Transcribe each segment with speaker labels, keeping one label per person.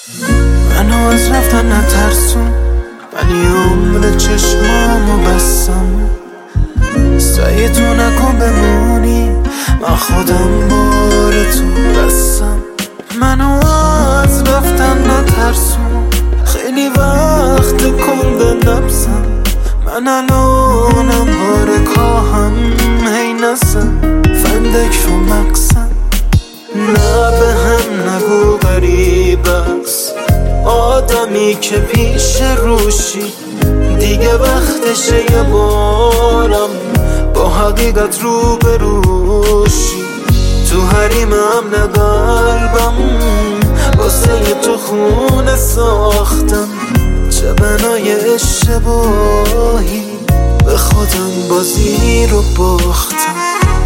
Speaker 1: منو از رفتن نترسون، ولی عمر چشمامو بستم. سعی تو نکن بمونی، من خودم بار تو بستم. منو از رفتن نترسون، خیلی وقت کنده نبزم. من الانم بار کاهم، هی نزن فندک رو مقصم. نه به هم نگو غریب است آدمی که پیش روشی. دیگه وقتشه یه بارم با حقیقت رو بروشی. تو حریمم نه قلبم، واسه تو خونه ساختم. چه بنای اشتباهی به خودم بازی رو باختم.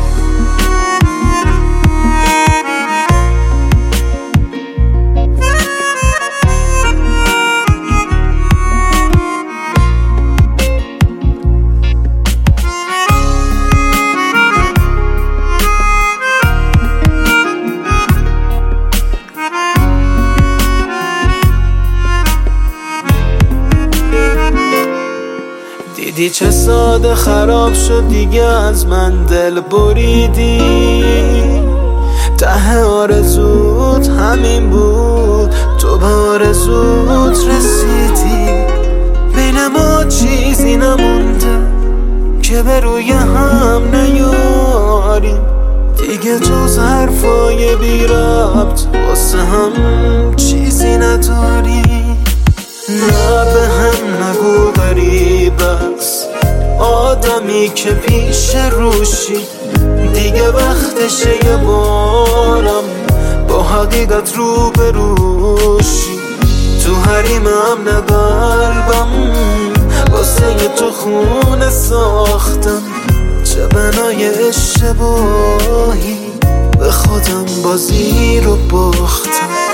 Speaker 1: دیدی چه ساده خراب شد دیگه، از من دل بریدی. ته آرزوت همین بود، تو به آرزوت رسیدی. بین ما چیزی نمونده که به روی هم نیاریم. دیگه جز حرفای بی ربط واسه هم چیزی نداریم. نه به هم نگو غریب است آدمی که پیش روشی. دیگه وقتشه یه بارم با حقیقت رو بروشی. تو حریمم نه قلبم، واسه تو خونه ساختم. چه بنای اشتباهی به خودم بازی رو باختم.